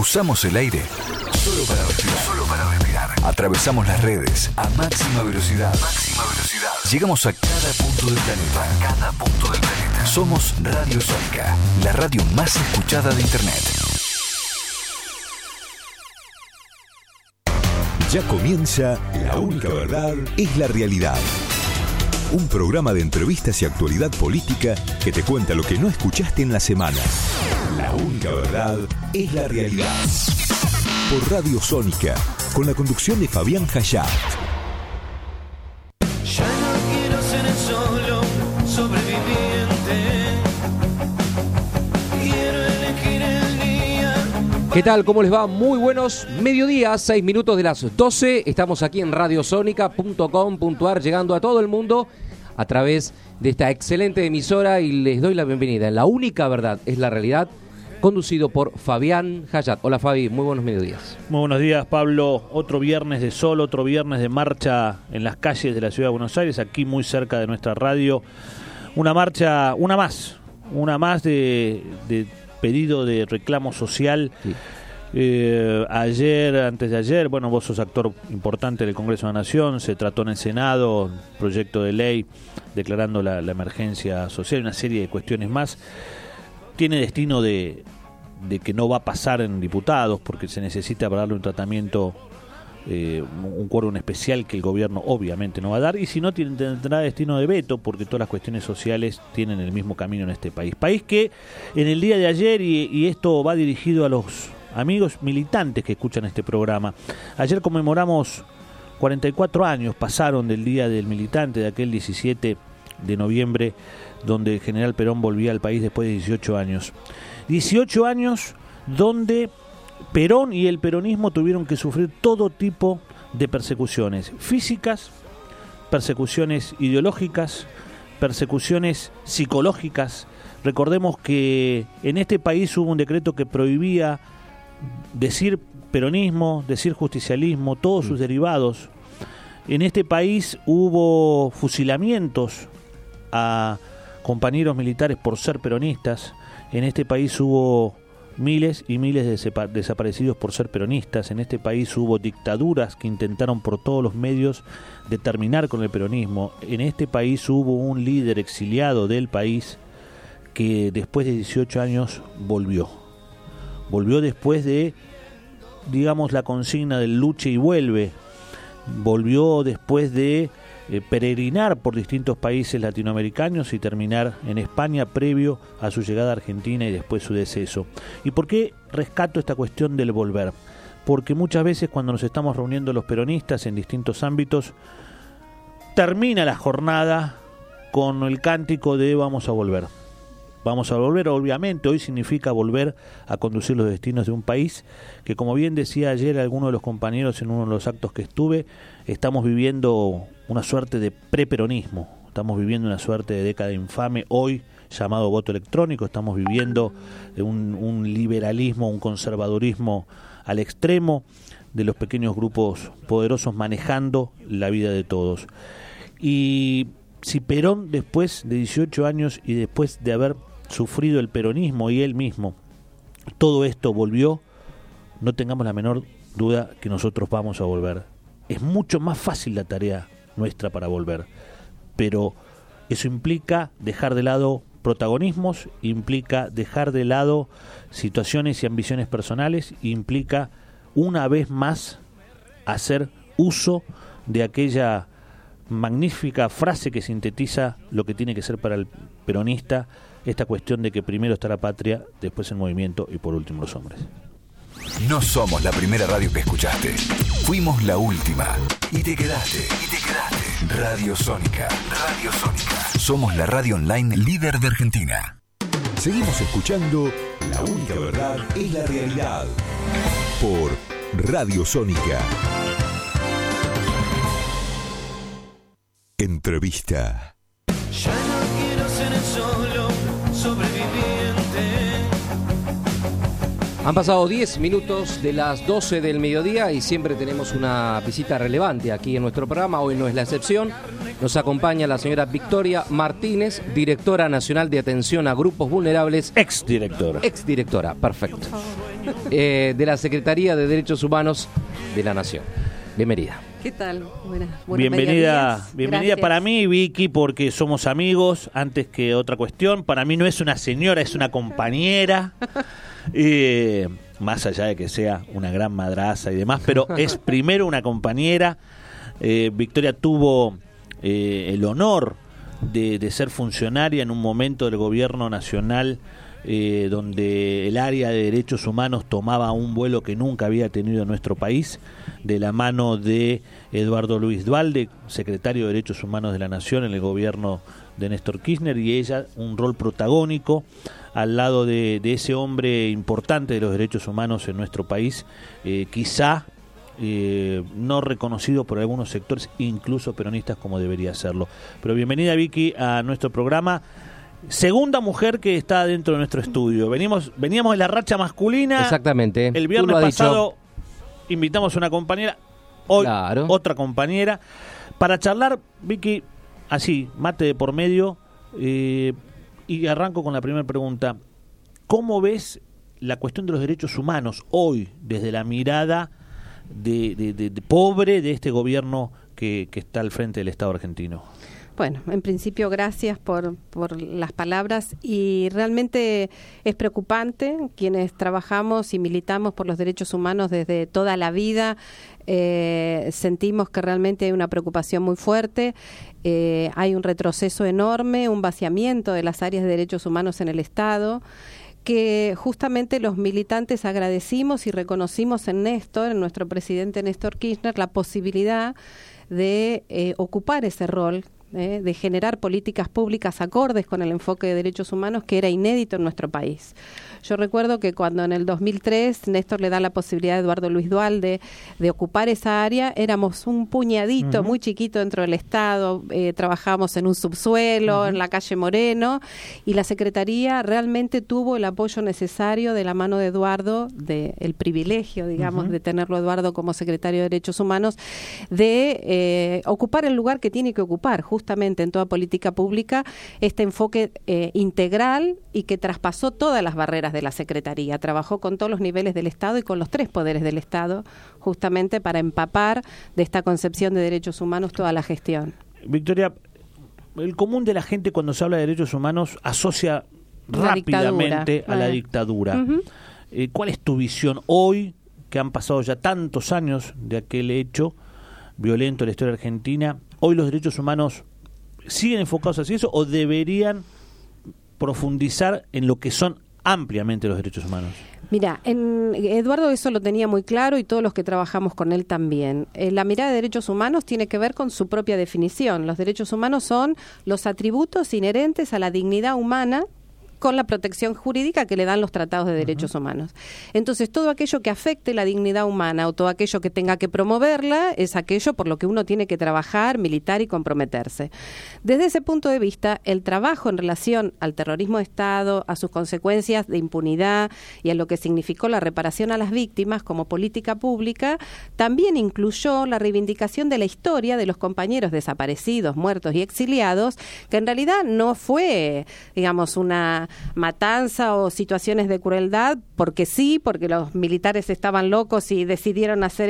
Usamos el aire solo para respirar. Atravesamos las redes a máxima velocidad. Llegamos a cada punto del planeta. Somos Radio Sónica, la radio más escuchada de Internet. Ya comienza La Única Verdad es la Realidad. Un programa de entrevistas y actualidad política que te cuenta lo que no escuchaste en la semana. La Única Verdad es la Realidad. Por Radio Sónica, con la conducción de Fabián Hayat. Ya no quiero ser el solo sobreviviente. Quiero elegir el día. ¿Qué tal? ¿Cómo les va? Muy buenos mediodías, 6 minutos de las 12. Estamos aquí en radiosonica.com.ar, llegando a todo el mundo a través de esta excelente emisora y les doy la bienvenida. La Única Verdad es la Realidad, conducido por Fabián Hayat. Hola Fabi, muy buenos mediodías. Muy buenos días, Pablo. Otro viernes de sol, otro viernes de marcha en las calles de la ciudad de Buenos Aires, aquí muy cerca de nuestra radio. Una marcha, una más de pedido de reclamo social. Sí. Antes de ayer, bueno, vos sos actor importante del Congreso de la Nación, se trató en el Senado proyecto de ley declarando la emergencia social, una serie de cuestiones más. Tiene destino de que no va a pasar en diputados porque se necesita para darle un tratamiento, un quórum especial que el gobierno obviamente no va a dar, y si no tendrá destino de veto porque todas las cuestiones sociales tienen el mismo camino en este país. País que en el día de ayer, y esto va dirigido a los amigos militantes que escuchan este programa, ayer conmemoramos 44 años, pasaron del Día del Militante, de aquel 17 de noviembre, donde el general Perón volvía al país después de 18 años. 18 años donde Perón y el peronismo tuvieron que sufrir todo tipo de persecuciones físicas, persecuciones ideológicas, persecuciones psicológicas. Recordemos que en este país hubo un decreto que prohibía decir peronismo, decir justicialismo, todos sus derivados. En este país hubo fusilamientos a compañeros militares por ser peronistas. En este país hubo miles y miles de desaparecidos por ser peronistas. En este país hubo dictaduras que intentaron por todos los medios de terminar con el peronismo. En este país hubo un líder exiliado del país que después de 18 años volvió después de, digamos, la consigna del luche y vuelve. Volvió después de peregrinar por distintos países latinoamericanos y terminar en España previo a su llegada a Argentina y después su deceso. ¿Y por qué rescato esta cuestión del volver? Porque muchas veces cuando nos estamos reuniendo los peronistas en distintos ámbitos, termina la jornada con el cántico de vamos a volver. Vamos a volver, obviamente, hoy significa volver a conducir los destinos de un país que, como bien decía ayer alguno de los compañeros en uno de los actos que estuve, estamos viviendo una suerte de preperonismo, estamos viviendo una suerte de década infame, hoy llamado voto electrónico, estamos viviendo un liberalismo, un conservadurismo al extremo de los pequeños grupos poderosos manejando la vida de todos. Y si Perón, después de 18 años y después de haber sufrido el peronismo y él mismo, todo esto volvió, no tengamos la menor duda que nosotros vamos a volver. Es mucho más fácil la tarea nuestra para volver, pero eso implica dejar de lado protagonismos, implica dejar de lado situaciones y ambiciones personales, implica una vez más hacer uso de aquella magnífica frase que sintetiza lo que tiene que ser para el peronista esta cuestión de que primero está la patria, después el movimiento y por último los hombres. No somos la primera radio que escuchaste. Fuimos la última. Y te quedaste. Radio Sónica. Somos la radio online líder de Argentina. Seguimos escuchando La Única Verdad es la Realidad. Por Radio Sónica. Entrevista. Ya no quiero ser el solo sobreviviente. Han pasado 10 minutos de las 12 del mediodía y siempre tenemos una visita relevante aquí en nuestro programa. Hoy no es la excepción. Nos acompaña la señora Victoria Martínez, directora nacional de atención a grupos vulnerables. Exdirectora, perfecto. de la Secretaría de Derechos Humanos de la Nación. Bienvenida. ¿Qué tal? Buenos Bienvenida mediodías. para mí, Vicky, porque somos amigos, antes que otra cuestión. Para mí no es una señora, es una compañera. Más allá de que sea una gran madraza y demás, pero es primero una compañera. Victoria tuvo el honor de ser funcionaria en un momento del gobierno nacional donde el área de derechos humanos tomaba un vuelo que nunca había tenido en nuestro país, de la mano de Eduardo Luis Duhalde, secretario de Derechos Humanos de la Nación en el gobierno de Néstor Kirchner, y ella un rol protagónico al lado de ese hombre importante de los derechos humanos en nuestro país, quizá no reconocido por algunos sectores, incluso peronistas, como debería serlo. Pero bienvenida, Vicky, a nuestro programa. Segunda mujer que está dentro de nuestro estudio. Veníamos de la racha masculina. Exactamente. El viernes pasado invitamos a una compañera, hoy otra compañera, para charlar, Vicky, así, mate de por medio, y arranco con la primera pregunta. ¿Cómo ves la cuestión de los derechos humanos hoy, desde la mirada de pobre de este gobierno que está al frente del Estado argentino? Bueno, en principio gracias por las palabras, y realmente es preocupante. Quienes trabajamos y militamos por los derechos humanos desde toda la vida, sentimos que realmente hay una preocupación muy fuerte, hay un retroceso enorme, un vaciamiento de las áreas de derechos humanos en el Estado, que justamente los militantes agradecimos y reconocimos en Néstor, en nuestro presidente Néstor Kirchner, la posibilidad de ocupar ese rol, de generar políticas públicas acordes con el enfoque de derechos humanos que era inédito en nuestro país. Yo recuerdo que cuando en el 2003 Néstor le da la posibilidad a Eduardo Luis Duhalde de ocupar esa área, éramos un puñadito muy chiquito dentro del Estado, trabajábamos en un subsuelo, en la calle Moreno, y la Secretaría realmente tuvo el apoyo necesario de la mano de Eduardo, el privilegio, digamos, de tenerlo Eduardo como secretario de Derechos Humanos, de ocupar el lugar que tiene que ocupar, justamente en toda política pública, este enfoque integral, y que traspasó todas las barreras de la Secretaría. Trabajó con todos los niveles del Estado y con los tres poderes del Estado, justamente para empapar de esta concepción de derechos humanos toda la gestión. Victoria, el común de la gente cuando se habla de derechos humanos asocia rápidamente a la dictadura. ¿Cuál es tu visión hoy, que han pasado ya tantos años de aquel hecho violento en la historia argentina? ¿Hoy los derechos humanos siguen enfocados hacia eso o deberían profundizar en lo que son ampliamente los derechos humanos? Mira, Eduardo eso lo tenía muy claro, y todos los que trabajamos con él también. La mirada de derechos humanos tiene que ver con su propia definición. Los derechos humanos son los atributos inherentes a la dignidad humana, con la protección jurídica que le dan los tratados de derechos humanos. Entonces, todo aquello que afecte la dignidad humana o todo aquello que tenga que promoverla es aquello por lo que uno tiene que trabajar, militar y comprometerse. Desde ese punto de vista, el trabajo en relación al terrorismo de Estado, a sus consecuencias de impunidad y a lo que significó la reparación a las víctimas como política pública, también incluyó la reivindicación de la historia de los compañeros desaparecidos, muertos y exiliados, que en realidad no fue, digamos, una matanza o situaciones de crueldad porque los militares estaban locos y decidieron hacer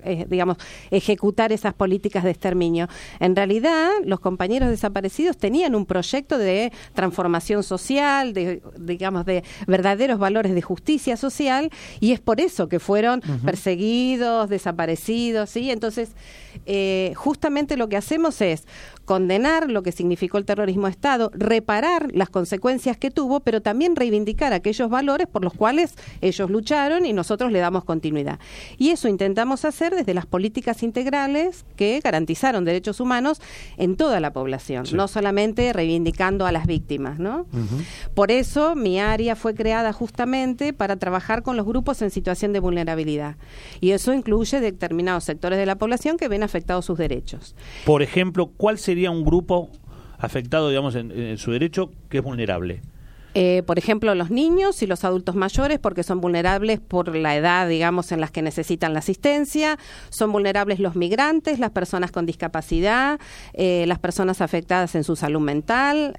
ejecutar esas políticas de exterminio. En realidad, los compañeros desaparecidos tenían un proyecto de transformación social, de verdaderos valores de justicia social, y es por eso que fueron perseguidos, desaparecidos, ¿sí? Entonces, justamente lo que hacemos es condenar lo que significó el terrorismo de Estado, reparar las consecuencias que tuvo, pero también reivindicar aquellos valores por los cuales ellos lucharon y nosotros le damos continuidad. Y eso intentamos hacer desde las políticas integrales que garantizaron derechos humanos en toda la población, no solamente reivindicando a las víctimas, ¿no? Por eso mi área fue creada justamente para trabajar con los grupos en situación de vulnerabilidad. Y eso incluye determinados sectores de la población que ven afectados sus derechos. Por ejemplo, ¿cuál sería un grupo afectado, digamos, en su derecho que es vulnerable? Por ejemplo, los niños y los adultos mayores, porque son vulnerables por la edad, digamos, en las que necesitan la asistencia. Son vulnerables los migrantes, las personas con discapacidad, las personas afectadas en su salud mental,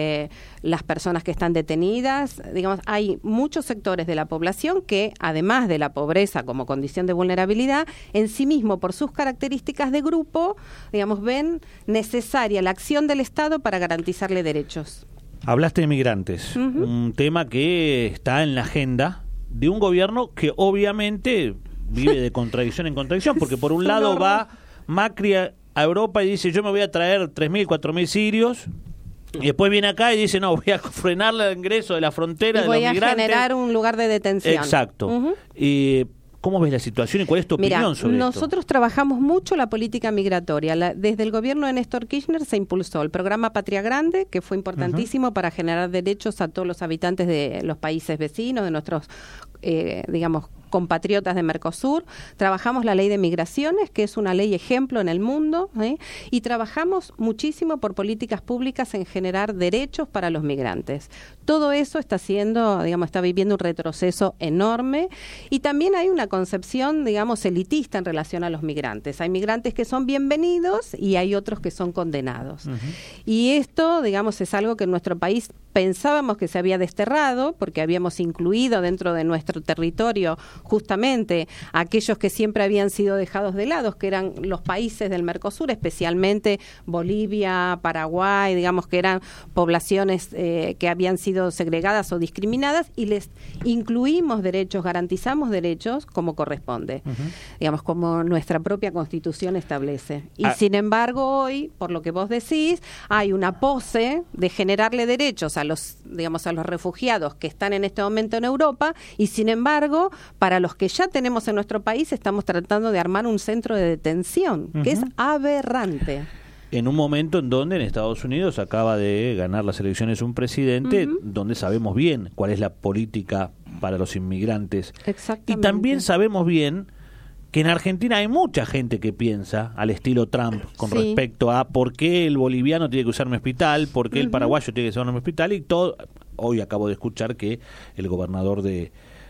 las personas que están detenidas. Digamos, hay muchos sectores de la población que, además de la pobreza como condición de vulnerabilidad, en sí mismo, por sus características de grupo, digamos, ven necesaria la acción del Estado para garantizarle derechos. Hablaste de migrantes, un tema que está en la agenda de un gobierno que obviamente vive de contradicción en contradicción, porque por un lado va Macri a Europa y dice yo me voy a traer 3.000, 4.000 sirios, y después viene acá y dice no, voy a frenar el ingreso de la frontera de los migrantes. Voy a generar un lugar de detención. Exacto. ¿Cómo ves la situación y cuál es tu opinión sobre esto? Nosotros trabajamos mucho la política migratoria. Desde el gobierno de Néstor Kirchner se impulsó el programa Patria Grande, que fue importantísimo para generar derechos a todos los habitantes de los países vecinos, de nuestros, digamos, compatriotas de Mercosur. Trabajamos la ley de migraciones, que es una ley ejemplo en el mundo, y trabajamos muchísimo por políticas públicas en generar derechos para los migrantes. Todo eso está viviendo un retroceso enorme, y también hay una concepción, digamos, elitista en relación a los migrantes. Hay migrantes que son bienvenidos y hay otros que son condenados. Y esto, digamos, es algo que en nuestro país pensábamos que se había desterrado, porque habíamos incluido dentro de nuestro territorio justamente aquellos que siempre habían sido dejados de lado, que eran los países del Mercosur, especialmente Bolivia, Paraguay, digamos que eran poblaciones que habían sido segregadas o discriminadas, y les incluimos derechos, garantizamos derechos como corresponde, digamos, como nuestra propia Constitución establece. Y sin embargo hoy, por lo que vos decís, hay una pose de generarle derechos a los refugiados que están en este momento en Europa, y sin embargo, para los que ya tenemos en nuestro país, estamos tratando de armar un centro de detención, que es aberrante. En un momento en donde en Estados Unidos acaba de ganar las elecciones un presidente donde sabemos bien cuál es la política para los inmigrantes. Exactamente. Y también sabemos bien que en Argentina hay mucha gente que piensa al estilo Trump con respecto a por qué el boliviano tiene que usar un hospital, por qué el paraguayo tiene que usar un hospital, y todo. Hoy acabo de escuchar que el gobernador de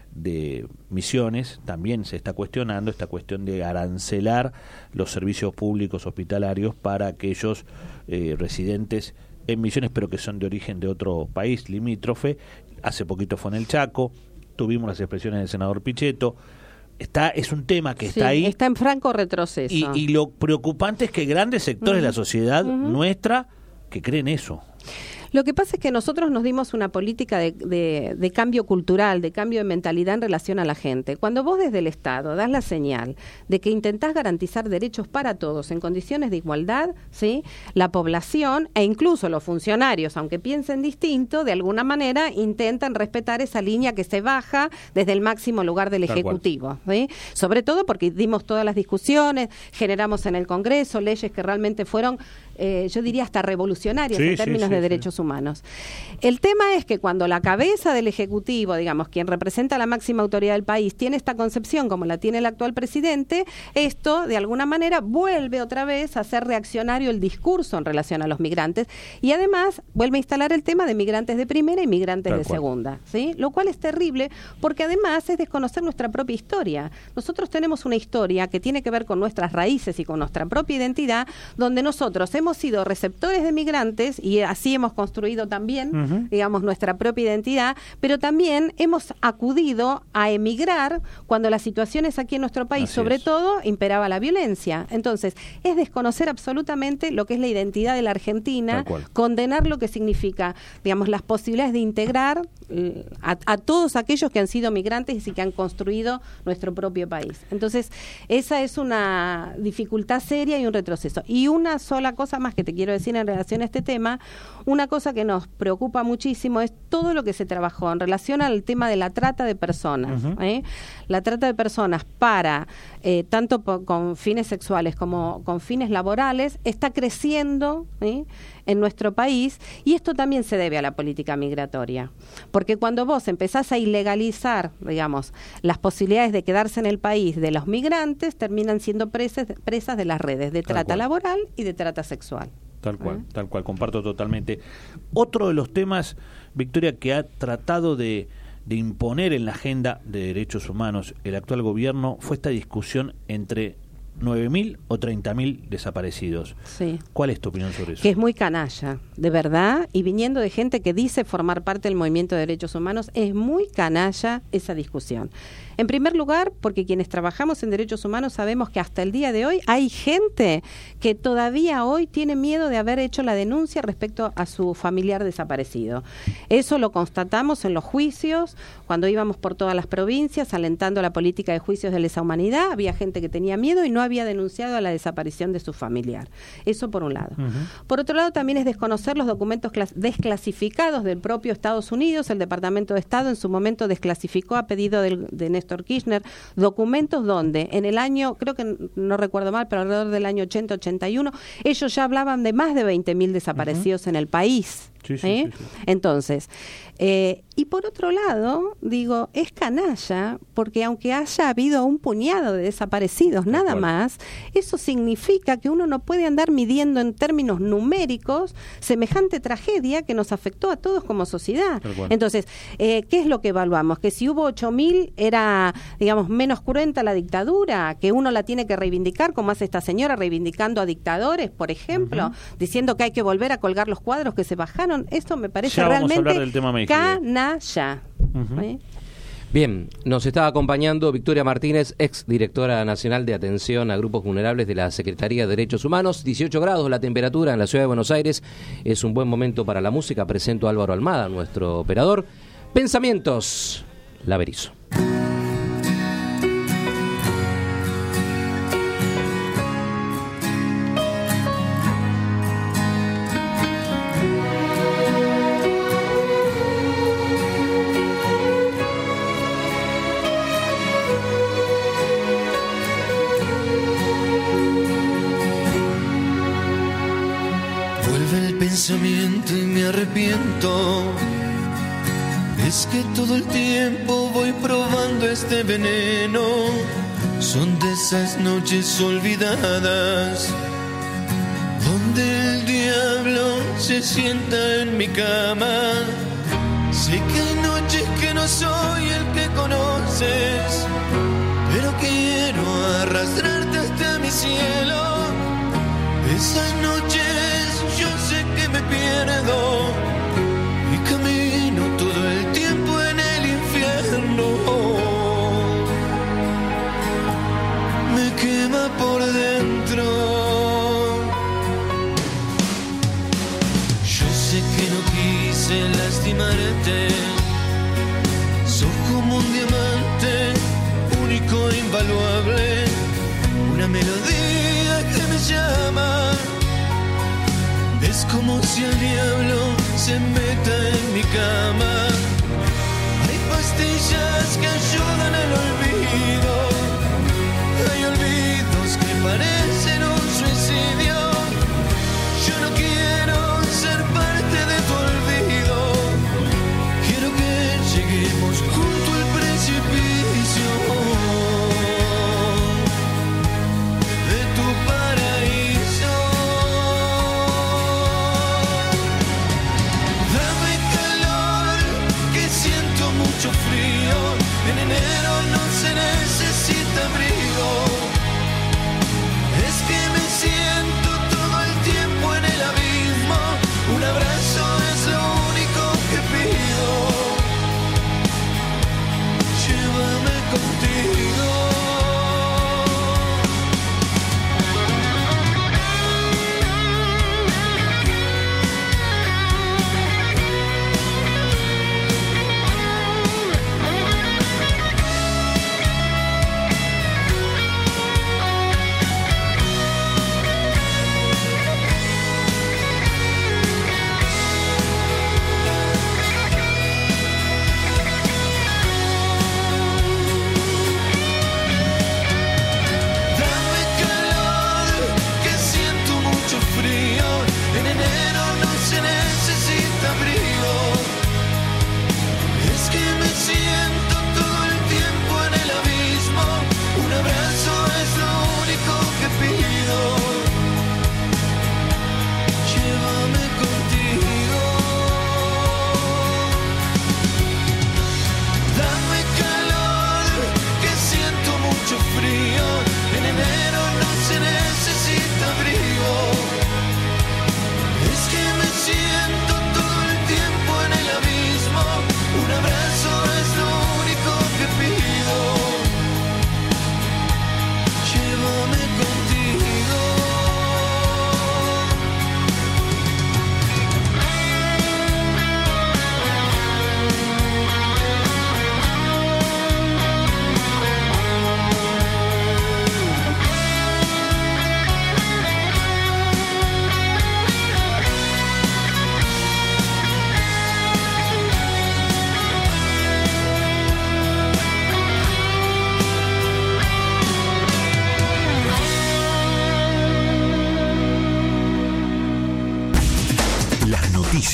Misiones también se está cuestionando esta cuestión de arancelar los servicios públicos hospitalarios para aquellos residentes en Misiones, pero que son de origen de otro país limítrofe. Hace poquito fue en el Chaco, tuvimos las expresiones del senador Pichetto. Es un tema que está ahí. Está en franco retroceso. Y lo preocupante es que grandes sectores de la sociedad nuestra que creen eso. Lo que pasa es que nosotros nos dimos una política de cambio cultural, de cambio de mentalidad en relación a la gente. Cuando vos desde el Estado das la señal de que intentás garantizar derechos para todos en condiciones de igualdad, ¿sí?, la población e incluso los funcionarios, aunque piensen distinto, de alguna manera intentan respetar esa línea que se baja desde el máximo lugar del Ejecutivo, ¿sí? Sobre todo porque dimos todas las discusiones, generamos en el Congreso leyes que realmente fueron, yo diría, hasta revolucionarias en términos de derechos humanos. El tema es que cuando la cabeza del Ejecutivo, digamos, quien representa la máxima autoridad del país, tiene esta concepción como la tiene el actual presidente, esto de alguna manera vuelve otra vez a ser reaccionario el discurso en relación a los migrantes, y además vuelve a instalar el tema de migrantes de primera y migrantes de segunda, ¿sí? Lo cual es terrible porque además es desconocer nuestra propia historia. Nosotros tenemos una historia que tiene que ver con nuestras raíces y con nuestra propia identidad, donde nosotros hemos sido receptores de migrantes y así hemos construido también, digamos, nuestra propia identidad, pero también hemos acudido a emigrar cuando las situaciones aquí en nuestro país, sobre todo, imperaba la violencia. Entonces, es desconocer absolutamente lo que es la identidad de la Argentina, condenar lo que significa, digamos, las posibilidades de integrar a todos aquellos que han sido migrantes y que han construido nuestro propio país. Entonces, esa es una dificultad seria y un retroceso. Y una sola cosa más que te quiero decir en relación a este tema, una cosa que nos preocupa muchísimo es todo lo que se trabajó en relación al tema de la trata de personas. La trata de personas para, tanto con fines sexuales como con fines laborales, está creciendo en nuestro país, y esto también se debe a la política migratoria. Porque cuando vos empezás a ilegalizar, digamos, las posibilidades de quedarse en el país de los migrantes, terminan siendo presas de las redes de trata laboral y de trata sexual. Tal cual, comparto totalmente. Otro de los temas, Victoria, que ha tratado de imponer en la agenda de derechos humanos el actual gobierno fue esta discusión entre 9.000 o 30.000 desaparecidos. Sí. ¿Cuál es tu opinión sobre eso? Que es muy canalla, de verdad, y viniendo de gente que dice formar parte del movimiento de derechos humanos, es muy canalla esa discusión. En primer lugar, porque quienes trabajamos en derechos humanos sabemos que hasta el día de hoy hay gente que todavía hoy tiene miedo de haber hecho la denuncia respecto a su familiar desaparecido. Eso lo constatamos en los juicios, cuando íbamos por todas las provincias alentando la política de juicios de lesa humanidad, había gente que tenía miedo y no había denunciado a la desaparición de su familiar. Eso por un lado. Por otro lado, también es desconocer los documentos desclasificados del propio Estados Unidos. El Departamento de Estado en su momento desclasificó a pedido de Néstor Kirchner documentos donde en el año, creo que no recuerdo mal, pero alrededor del año 80-81, ellos ya hablaban de más de 20.000 desaparecidos en el país. Sí. Entonces, y por otro lado, digo, es canalla, porque aunque haya habido un puñado de desaparecidos, nada más, eso significa que uno no puede andar midiendo en términos numéricos semejante tragedia que nos afectó a todos como sociedad. Entonces, ¿qué es lo que evaluamos? Que si hubo 8.000 era, digamos, menos cruenta la dictadura, que uno la tiene que reivindicar, como hace esta señora reivindicando a dictadores, por ejemplo, diciendo que hay que volver a colgar los cuadros que se bajaron. Esto me parece ya realmente vamos a hablar del tema canalla. Bien, nos está acompañando Victoria Martínez, ex directora nacional de atención a grupos vulnerables de la Secretaría de Derechos Humanos. 18 grados la temperatura en la ciudad de Buenos Aires. Es un buen momento para la música. Presento a Álvaro Almada, nuestro operador. Pensamientos, La Berizo. Pensamiento y me arrepiento. Es que todo el tiempo voy probando este veneno. Son de esas noches olvidadas donde el diablo se sienta en mi cama. Sé que hay noches que no soy el que conoces, pero quiero arrastrarte hasta mi cielo. Esas noches yo sé que me pierdo y camino todo el tiempo en el infierno. Me quema por dentro. Yo sé que no quise lastimarte. Sos como un diamante único e invaluable, una melodía que me llama. Es como si el diablo se meta en mi cama. Hay pastillas que ayudan al olvido. Hay olvidos que parecen un suicidio. Yo no quiero ser parte de tu olvido. Quiero que lleguemos junto al precipicio de tu paraíso. Mucho frío, en enero no se necesita.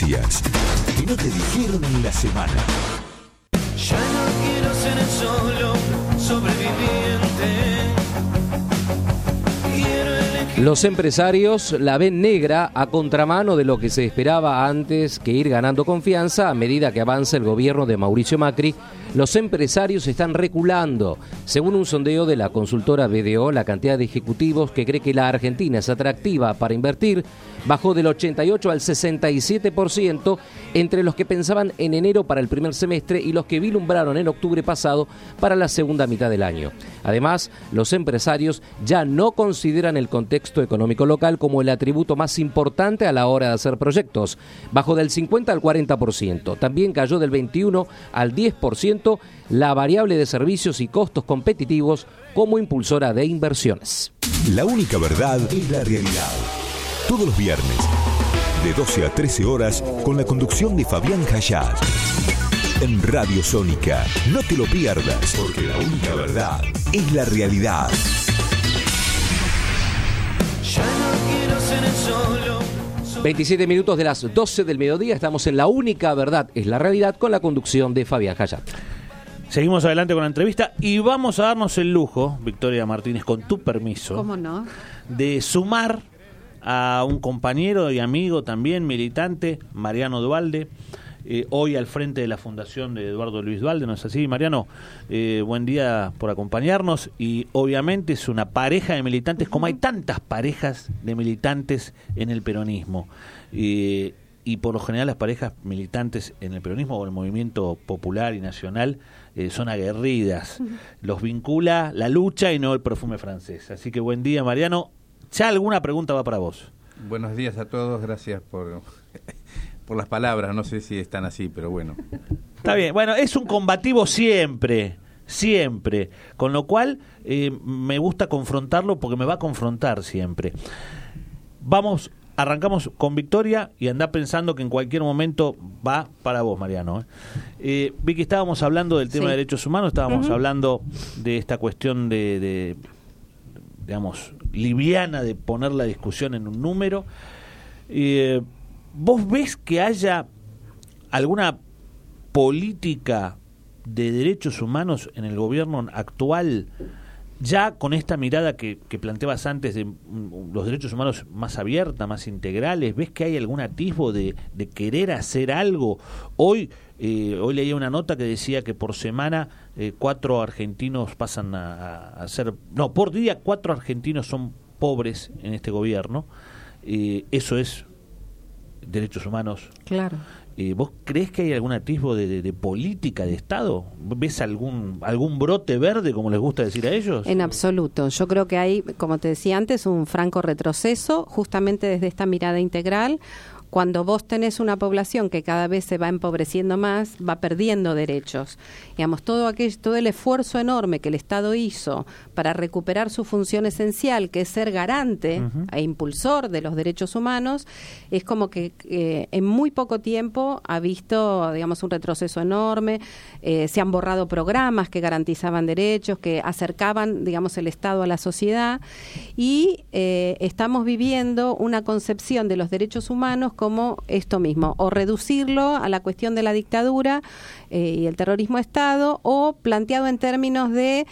noticias que no te dijeron en la semana. Ya no quiero ser el solo sobreviviente. Quiero elegir. Los empresarios la ven negra a contramano de lo que se esperaba antes que ir ganando confianza a medida que avanza el gobierno de Mauricio Macri. Los empresarios están reculando. Según un sondeo de la consultora BDO, la cantidad de ejecutivos que cree que la Argentina es atractiva para invertir bajó del 88 al 67% entre los que pensaban en enero para el primer semestre y los que vislumbraron en octubre pasado para la segunda mitad del año. Además, los empresarios ya no consideran el contexto económico local como el atributo más importante a la hora de hacer proyectos. Bajó del 50 al 40%. También cayó del 21 al 10% la variable de servicios y costos competitivos como impulsora de inversiones. La única verdad es la realidad. Todos los viernes, de 12 a 13 horas, con la conducción de Fabián Hayat. En Radio Sónica. No te lo pierdas, porque la única verdad es la realidad. Ya no quiero ser el solo. 27 minutos de las 12 del mediodía, estamos en La Única Verdad es la Realidad con la conducción de Fabián Hayat. Seguimos adelante con la entrevista y vamos a darnos el lujo, Victoria Martínez, con tu permiso, ¿Cómo no? de sumar a un compañero y amigo también, militante, Mariano Duhalde, hoy al frente de la fundación de Eduardo Luis Duhalde, ¿no es así, Mariano? Buen día por acompañarnos y obviamente es una pareja de militantes, como hay tantas parejas de militantes en el peronismo. Y por lo general las parejas militantes en el peronismo o el movimiento popular y nacional son aguerridas. Los vincula la lucha y no el perfume francés. Así que buen día, Mariano. Ya alguna pregunta va para vos. Buenos días a todos, gracias por las palabras, no sé si están así, pero bueno. Está bien, bueno, es un combativo siempre, con lo cual me gusta confrontarlo porque me va a confrontar siempre. Arrancamos con Victoria y andá pensando que en cualquier momento va para vos, Mariano. Vicky, estábamos hablando del tema de derechos humanos, estábamos hablando de esta cuestión de digamos, liviana de poner la discusión en un número. ¿Vos ves que haya alguna política de derechos humanos en el gobierno actual, ya con esta mirada que planteabas antes de los derechos humanos más abierta, más integrales? ¿Ves que hay algún atisbo de querer hacer algo? Hoy leía una nota que decía que por semana 4 argentinos pasan a ser... No, por día 4 argentinos son pobres en este gobierno. Eso es derechos humanos. Claro. ¿Vos crees que hay algún atisbo de política de Estado? ¿Ves algún brote verde, como les gusta decir a ellos? En absoluto. Yo creo que hay, como te decía antes, un franco retroceso, justamente desde esta mirada integral. Cuando vos tenés una población que cada vez se va empobreciendo más, va perdiendo derechos. Digamos, todo el esfuerzo enorme que el Estado hizo para recuperar su función esencial, que es ser garante e impulsor de los derechos humanos, es como que en muy poco tiempo ha visto, digamos, un retroceso enorme. Se han borrado programas que garantizaban derechos, que acercaban, digamos, el Estado a la sociedad, y estamos viviendo una concepción de los derechos humanos como esto mismo, o reducirlo a la cuestión de la dictadura y el terrorismo de Estado, o planteado en términos de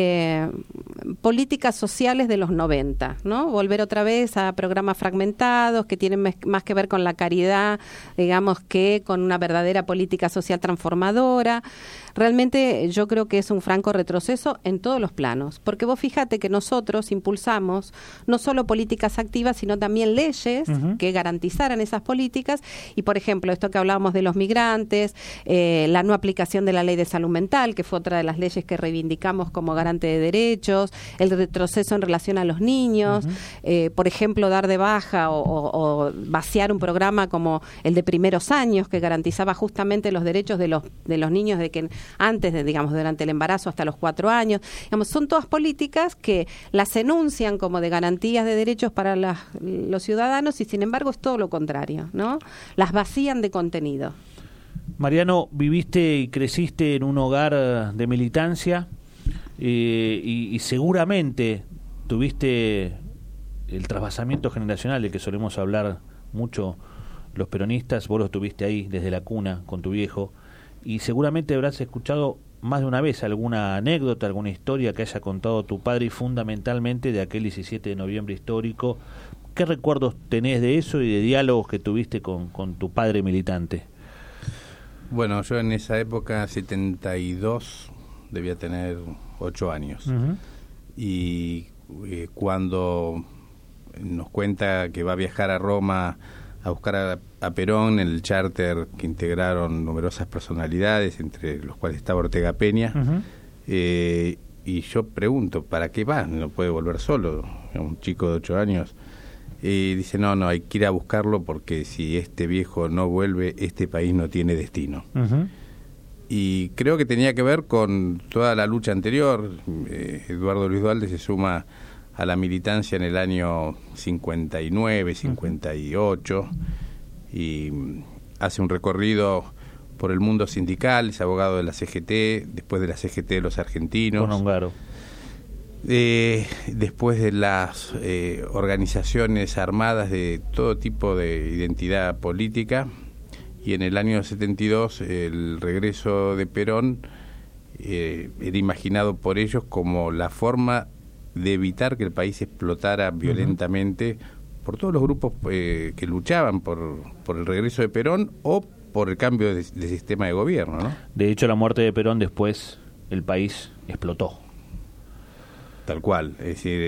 políticas sociales de los 90, ¿no? Volver otra vez a programas fragmentados que tienen más que ver con la caridad, digamos, que con una verdadera política social transformadora. Realmente yo creo que es un franco retroceso en todos los planos, porque vos fíjate que nosotros impulsamos no solo políticas activas, sino también leyes que garantizaran esas políticas, y por ejemplo, esto que hablábamos de los migrantes, la no aplicación de la ley de salud mental, que fue otra de las leyes que reivindicamos como garante de derechos, el retroceso en relación a los niños, por ejemplo, dar de baja o vaciar un programa como el de primeros años, que garantizaba justamente los derechos de los niños de que antes de, digamos, durante el embarazo hasta los 4 años. Digamos, son todas políticas que las enuncian como de garantías de derechos para los ciudadanos y sin embargo es todo lo contrario, ¿no? Las vacían de contenido. Mariano, viviste y creciste en un hogar de militancia y seguramente tuviste el trasvasamiento generacional del que solemos hablar mucho los peronistas, vos los tuviste ahí desde la cuna con tu viejo, y seguramente habrás escuchado más de una vez alguna anécdota, alguna historia que haya contado tu padre, y fundamentalmente de aquel 17 de noviembre histórico. ¿Qué recuerdos tenés de eso y de diálogos que tuviste con tu padre militante? Bueno, yo en esa época, 72, debía tener 8 años. Uh-huh. Y cuando nos cuenta que va a viajar a Roma a buscar a Perón en el charter que integraron numerosas personalidades, entre los cuales estaba Ortega Peña, uh-huh. Y yo pregunto, ¿para qué va? No puede volver solo, un chico de 8 años. Y dice, no, hay que ir a buscarlo porque si este viejo no vuelve, este país no tiene destino. Uh-huh. Y creo que tenía que ver con toda la lucha anterior. Eduardo Luis Duhalde se suma a la militancia en el año 59, 58, y hace un recorrido por el mundo sindical, es abogado de la CGT, después de la CGT de los argentinos. Con Ongaro. Después de las organizaciones armadas de todo tipo de identidad política, y en el año 72 el regreso de Perón era imaginado por ellos como la forma de evitar que el país explotara violentamente, uh-huh. por todos los grupos que luchaban por el regreso de Perón o por el cambio de sistema de gobierno, ¿no? De hecho, la muerte de Perón después el país explotó. Tal cual, es decir,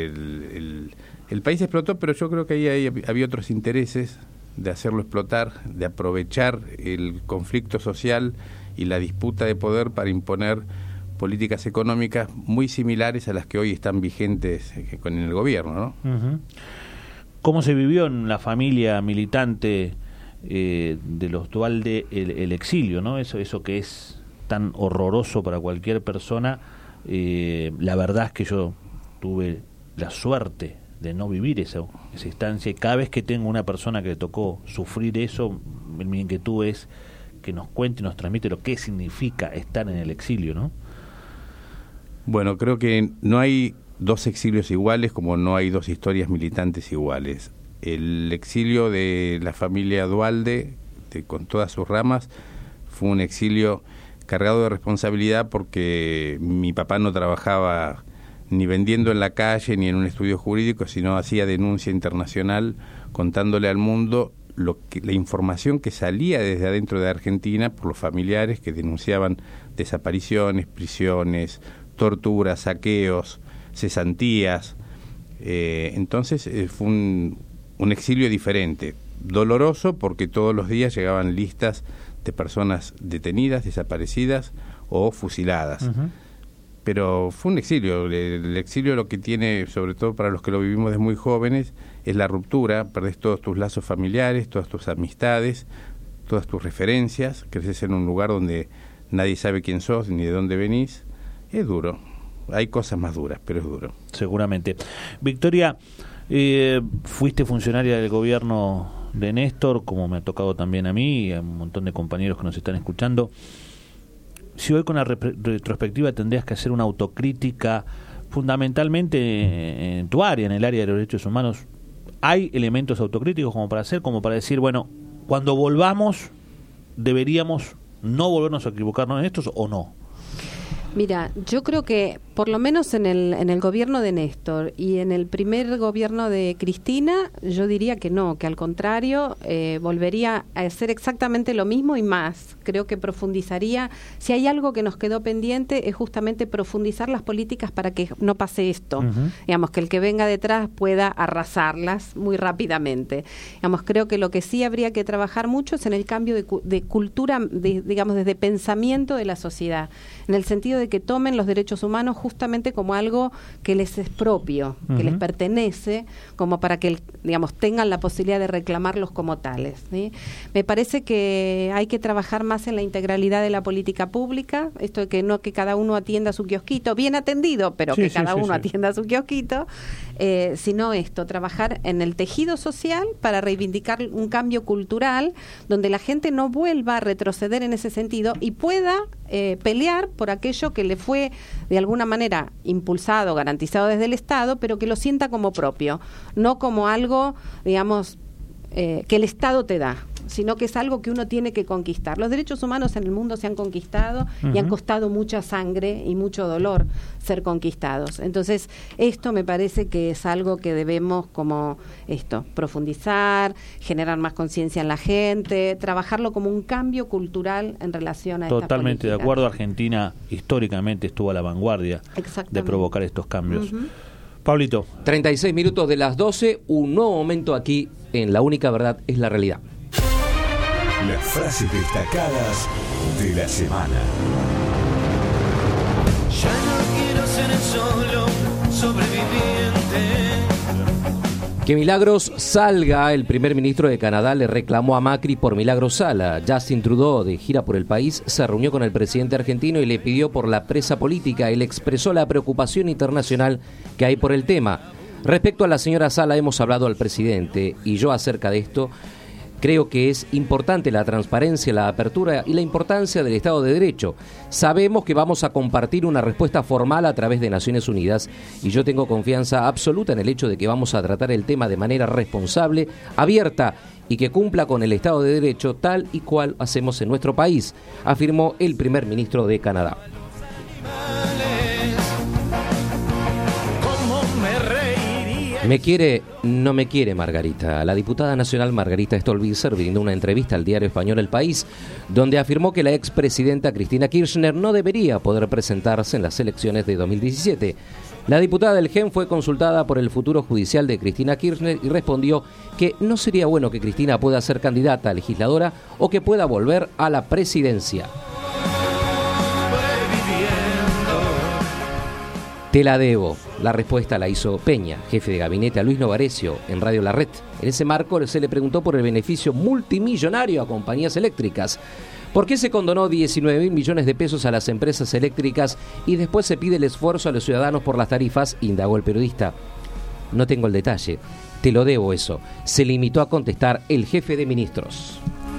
el país explotó, pero yo creo que ahí había otros intereses de hacerlo explotar, de aprovechar el conflicto social y la disputa de poder para imponer políticas económicas muy similares a las que hoy están vigentes con el gobierno, ¿no? Uh-huh. ¿Cómo se vivió en la familia militante de los Duhalde el exilio, ¿no? Eso que es tan horroroso para cualquier persona. La verdad es que yo tuve la suerte de no vivir esa instancia, y cada vez que tengo una persona que le tocó sufrir eso, mi inquietud es que nos cuente y nos transmite lo que significa estar en el exilio, ¿no? Bueno, creo que no hay dos exilios iguales, como no hay dos historias militantes iguales. El exilio de la familia Duhalde, con todas sus ramas, fue un exilio cargado de responsabilidad, porque mi papá no trabajaba ni vendiendo en la calle ni en un estudio jurídico, sino hacía denuncia internacional contándole al mundo la información que salía desde adentro de Argentina por los familiares que denunciaban desapariciones, prisiones, torturas, saqueos, cesantías. Entonces fue un exilio diferente, doloroso, porque todos los días llegaban listas de personas detenidas, desaparecidas o fusiladas. Uh-huh. Pero fue un exilio. El exilio lo que tiene, sobre todo para los que lo vivimos desde muy jóvenes, es la ruptura. Perdés todos tus lazos familiares, todas tus amistades, todas tus referencias. Creces en un lugar donde nadie sabe quién sos ni de dónde venís. Es duro. Hay cosas más duras, pero es duro. Seguramente. Victoria, fuiste funcionaria del gobierno de Néstor, como me ha tocado también a mí y a un montón de compañeros que nos están escuchando. Si hoy con la retrospectiva tendrías que hacer una autocrítica fundamentalmente en tu área, en el área de los derechos humanos, ¿hay elementos autocríticos como para hacer, como para decir, bueno, cuando volvamos deberíamos no volvernos a equivocarnos en estos o no? Mira, yo creo que por lo menos en el gobierno de Néstor y en el primer gobierno de Cristina, yo diría que no, que al contrario, volvería a hacer exactamente lo mismo y más. Creo que profundizaría. Si hay algo que nos quedó pendiente, es justamente profundizar las políticas para que no pase esto. Uh-huh. Digamos, que el que venga detrás pueda arrasarlas muy rápidamente. Digamos, creo que lo que sí habría que trabajar mucho es en el cambio de cultura, digamos, desde pensamiento de la sociedad, en el sentido de que tomen los derechos humanos justamente como algo que les es propio, uh-huh, que les pertenece, como para que, digamos, tengan la posibilidad de reclamarlos como tales, ¿sí? Me parece que hay que trabajar más en la integralidad de la política pública, esto de que no que cada uno atienda su kiosquito, bien atendido, pero sí, que cada uno atienda su kiosquito, sino esto, trabajar en el tejido social para reivindicar un cambio cultural donde la gente no vuelva a retroceder en ese sentido y pueda pelear por aquello que le fue de alguna manera impulsado, garantizado desde el Estado, pero que lo sienta como propio, no como algo, digamos, que el Estado te da, sino que es algo que uno tiene que conquistar. Los derechos humanos en el mundo se han conquistado y han costado mucha sangre y mucho dolor ser conquistados. Entonces, esto me parece que es algo que debemos profundizar, generar más conciencia en la gente, trabajarlo como un cambio cultural en relación a esta política. Totalmente de acuerdo. Argentina históricamente estuvo a la vanguardia de provocar estos cambios. Pablito. 36 minutos de las 12, un nuevo momento aquí en La Única Verdad es la Realidad. Las frases destacadas de la semana. Ya no quiero ser solo sobreviviente. Que Milagros Salga, el primer ministro de Canadá, le reclamó a Macri por Milagros Sala. Justin Trudeau, de gira por el país, se reunió con el presidente argentino y le pidió por la presa política. Él expresó la preocupación internacional que hay por el tema. Respecto a la señora Sala, hemos hablado al presidente y yo acerca de esto. Creo que es importante la transparencia, la apertura y la importancia del Estado de Derecho. Sabemos que vamos a compartir una respuesta formal a través de Naciones Unidas y yo tengo confianza absoluta en el hecho de que vamos a tratar el tema de manera responsable, abierta y que cumpla con el Estado de Derecho tal y cual hacemos en nuestro país, afirmó el primer ministro de Canadá. Me quiere, no me quiere Margarita. La diputada nacional Margarita Stolbizer brindó una entrevista al diario español El País, donde afirmó que la expresidenta Cristina Kirchner no debería poder presentarse en las elecciones de 2017. La diputada del GEN fue consultada por el futuro judicial de Cristina Kirchner y respondió que no sería bueno que Cristina pueda ser candidata a legisladora o que pueda volver a la presidencia. Te la debo. La respuesta la hizo Peña, jefe de gabinete a Luis Novarecio, en Radio La Red. En ese marco se le preguntó por el beneficio multimillonario a compañías eléctricas. ¿Por qué se condonó 19.000 millones de pesos a las empresas eléctricas y después se pide el esfuerzo a los ciudadanos por las tarifas?, indagó el periodista. No tengo el detalle. Te lo debo eso. Se limitó a contestar el jefe de ministros.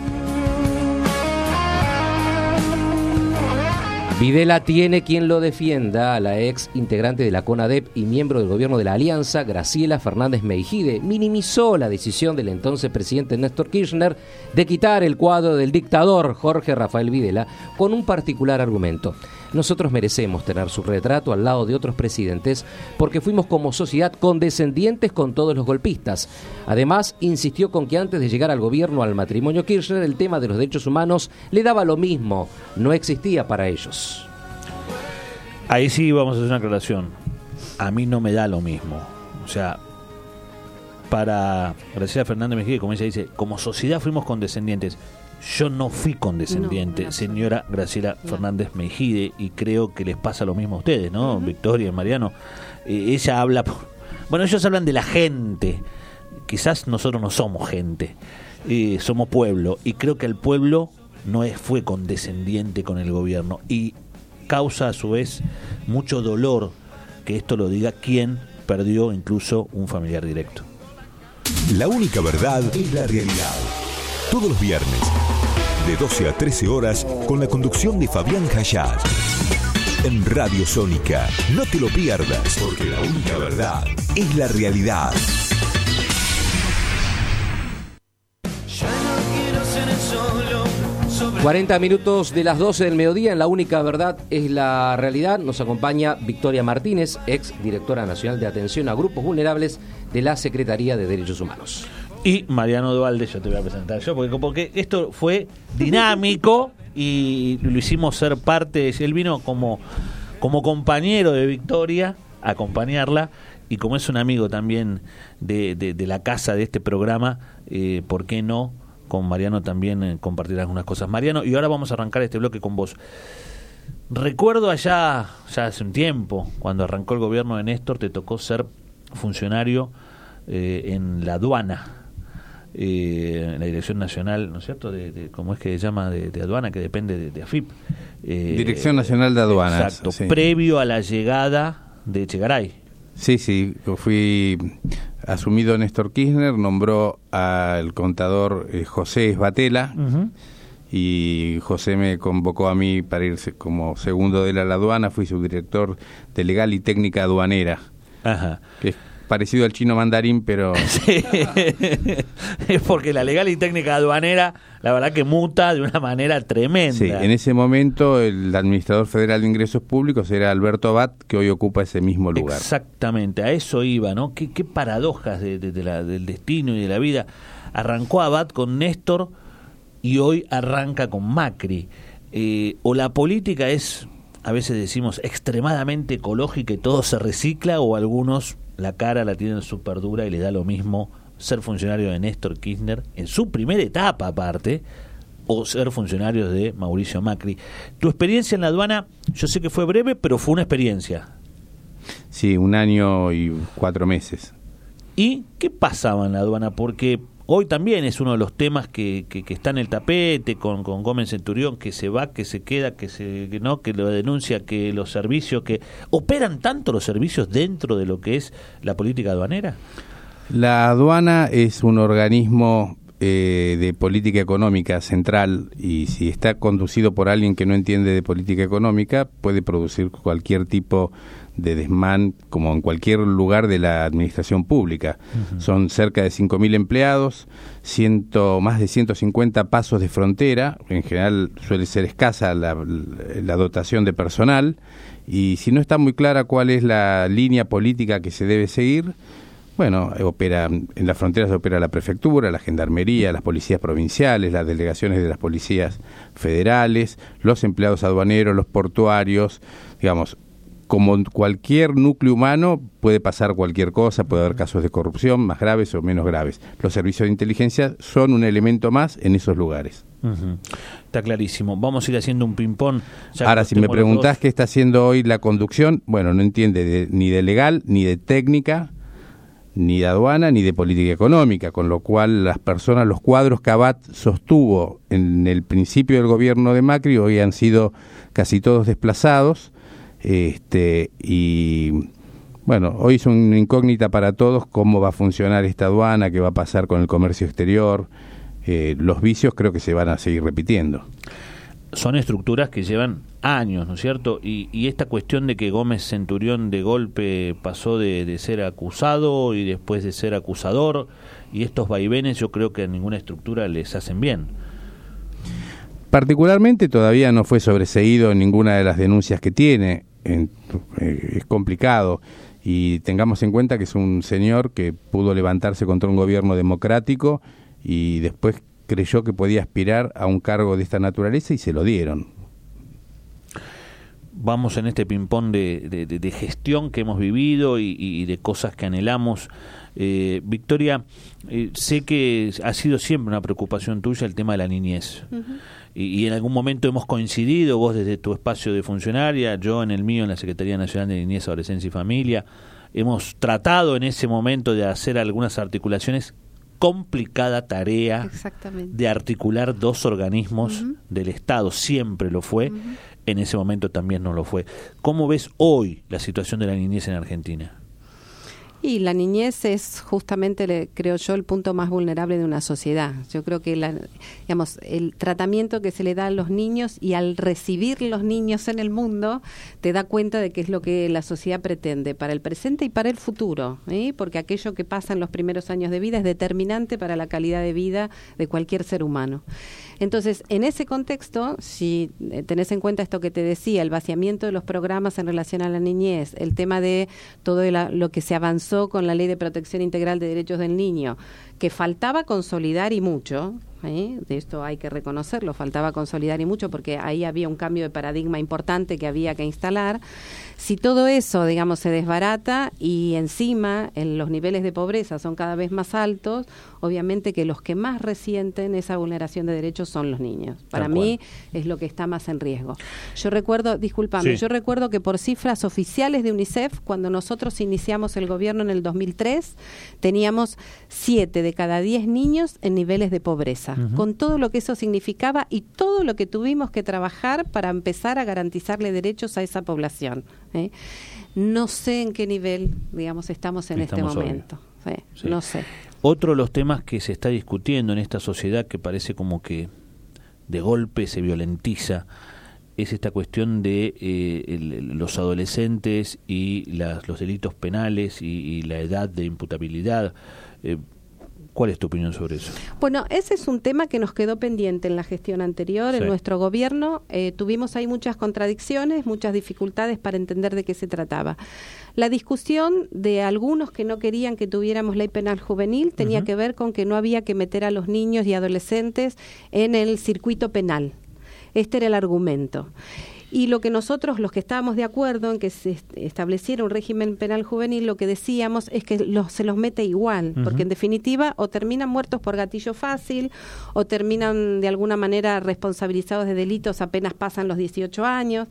Videla tiene quien lo defienda. A la ex integrante de la CONADEP y miembro del gobierno de la Alianza, Graciela Fernández Meijide, minimizó la decisión del entonces presidente Néstor Kirchner de quitar el cuadro del dictador Jorge Rafael Videla con un particular argumento. Nosotros merecemos tener su retrato al lado de otros presidentes porque fuimos como sociedad condescendientes con todos los golpistas. Además, insistió con que antes de llegar al gobierno al matrimonio Kirchner, el tema de los derechos humanos le daba lo mismo, no existía para ellos. Ahí sí vamos a hacer una aclaración. A mí no me da lo mismo. O sea, para Graciela Fernández Mejía, como ella dice, como sociedad fuimos condescendientes. Yo no fui condescendiente, no, señora Graciela Fernández Meijide, y creo que les pasa lo mismo a ustedes, ¿no? Victoria y Mariano. Ella habla... Bueno, ellos hablan de la gente. Quizás nosotros no somos gente. Somos pueblo. Y creo que el pueblo fue condescendiente con el gobierno. Y causa a su vez mucho dolor que esto lo diga quien perdió incluso un familiar directo. La única verdad es la realidad. Todos los viernes, de 12 a 13 horas, con la conducción de Fabián Hayat. En Radio Sónica. No te lo pierdas, porque la única verdad es la realidad. 40 minutos de las 12 del mediodía en La Única Verdad es la Realidad. Nos acompaña Victoria Martínez, ex directora nacional de atención a grupos vulnerables de la Secretaría de Derechos Humanos. Y Mariano Duvalde, yo te voy a presentar yo, porque esto fue dinámico y lo hicimos ser parte. Él vino como compañero de Victoria a acompañarla, y como es un amigo también de la casa de este programa, ¿por qué no con Mariano también compartir algunas cosas? Mariano, y ahora vamos a arrancar este bloque con vos. Recuerdo allá, ya hace un tiempo, cuando arrancó el gobierno de Néstor, te tocó ser funcionario en la aduana. En la Dirección Nacional, ¿no es cierto?, ¿cómo es que se llama?, de aduana, que depende de AFIP. Dirección Nacional de Aduanas. Exacto, sí. Previo a la llegada de Echegaray. Sí, fui asumido Néstor Kirchner, nombró al contador José Esbatela, y José me convocó a mí para irse como segundo de la aduana. Fui subdirector de Legal y Técnica Aduanera. Ajá. Que parecido al chino mandarín, pero... Sí. Es porque la legal y técnica aduanera, la verdad que muta de una manera tremenda. Sí, en ese momento el administrador federal de ingresos públicos era Alberto Abad, que hoy ocupa ese mismo lugar. Exactamente, a eso iba, ¿no? Qué paradojas del destino y de la vida. Arrancó Abad con Néstor y hoy arranca con Macri. O la política es, a veces decimos, extremadamente ecológica y todo se recicla, o algunos la cara la tienen súper dura y les da lo mismo ser funcionario de Néstor Kirchner en su primera etapa aparte, o ser funcionario de Mauricio Macri. Tu experiencia en la aduana, yo sé que fue breve, pero fue una experiencia. Sí, 1 año y 4 meses. ¿Y qué pasaba en la aduana? Porque hoy también es uno de los temas que está en el tapete con Gómez Centurión, que se va, que se queda, que lo denuncia, que los servicios, que operan tanto los servicios dentro de lo que es la política aduanera. La aduana es un organismo de política económica central, y si está conducido por alguien que no entiende de política económica, puede producir cualquier tipo de desmán, como en cualquier lugar de la administración pública. Uh-huh. Son cerca de 5.000 empleados, más de 150 pasos de frontera. En general suele ser escasa la dotación de personal, y si no está muy clara cuál es la línea política que se debe seguir, bueno, en las fronteras opera la prefectura, la gendarmería, las policías provinciales, las delegaciones de las policías federales, los empleados aduaneros, los portuarios, digamos. Como en cualquier núcleo humano puede pasar cualquier cosa, puede haber casos de corrupción más graves o menos graves. Los servicios de inteligencia son un elemento más en esos lugares. Uh-huh. Está clarísimo. Vamos a ir haciendo un ping-pong. Ahora, si me preguntás qué está haciendo hoy la conducción, bueno, no entiende ni de legal, ni de técnica, ni de aduana, ni de política económica, con lo cual las personas, los cuadros que Abad sostuvo en el principio del gobierno de Macri, hoy han sido casi todos desplazados. Y bueno, hoy es una incógnita para todos cómo va a funcionar esta aduana, qué va a pasar con el comercio exterior. Los vicios creo que se van a seguir repitiendo. Son estructuras que llevan años, ¿no es cierto? Y esta cuestión de que Gómez Centurión de golpe pasó de ser acusado y después de ser acusador, y estos vaivenes yo creo que a ninguna estructura les hacen bien. Particularmente todavía no fue sobreseído en ninguna de las denuncias que tiene. Es complicado, y tengamos en cuenta que es un señor que pudo levantarse contra un gobierno democrático y después creyó que podía aspirar a un cargo de esta naturaleza y se lo dieron. Vamos en este ping-pong de gestión que hemos vivido y de cosas que anhelamos. Victoria, sé que ha sido siempre una preocupación tuya el tema de la niñez. Uh-huh. Y en algún momento hemos coincidido, vos desde tu espacio de funcionaria, yo en el mío en la Secretaría Nacional de Niñez, Adolescencia y Familia. Hemos tratado en ese momento de hacer algunas articulaciones. Complicada tarea de articular 2 organismos uh-huh. del Estado, siempre lo fue, uh-huh. En ese momento también no lo fue. ¿Cómo ves hoy la situación de la niñez en Argentina? Y la niñez es justamente, creo yo, el punto más vulnerable de una sociedad. Yo creo que el tratamiento que se le da a los niños y al recibir los niños en el mundo te da cuenta de qué es lo que la sociedad pretende para el presente y para el futuro, ¿eh? Porque aquello que pasa en los primeros años de vida es determinante para la calidad de vida de cualquier ser humano. Entonces, en ese contexto, si tenés en cuenta esto que te decía, el vaciamiento de los programas en relación a la niñez, el tema de todo lo que se avanzó con la Ley de Protección Integral de Derechos del Niño, que faltaba consolidar y mucho, de esto hay que reconocerlo, faltaba consolidar y mucho porque ahí había un cambio de paradigma importante que había que instalar. Si todo eso, digamos, se desbarata y encima los niveles de pobreza son cada vez más altos, obviamente que los que más resienten esa vulneración de derechos son los niños. Para mí es lo que está más en riesgo. Yo recuerdo que por cifras oficiales de UNICEF, cuando nosotros iniciamos el gobierno en el 2003, teníamos 7 de cada 10 niños en niveles de pobreza, uh-huh. con todo lo que eso significaba y todo lo que tuvimos que trabajar para empezar a garantizarle derechos a esa población. No sé en qué nivel, digamos, estamos en este momento. Sí. No sé. Otro de los temas que se está discutiendo en esta sociedad que parece como que de golpe se violentiza es esta cuestión de los adolescentes y los delitos penales y la edad de imputabilidad. ¿Cuál es tu opinión sobre eso? Bueno, ese es un tema que nos quedó pendiente en la gestión anterior, en nuestro gobierno. Tuvimos ahí muchas contradicciones, muchas dificultades para entender de qué se trataba. La discusión de algunos que no querían que tuviéramos ley penal juvenil tenía que ver con que no había que meter a los niños y adolescentes en el circuito penal. Este era el argumento. Y lo que nosotros, los que estábamos de acuerdo en que se estableciera un régimen penal juvenil, lo que decíamos es que se los mete igual, porque en definitiva o terminan muertos por gatillo fácil o terminan de alguna manera responsabilizados de delitos apenas pasan los 18 años.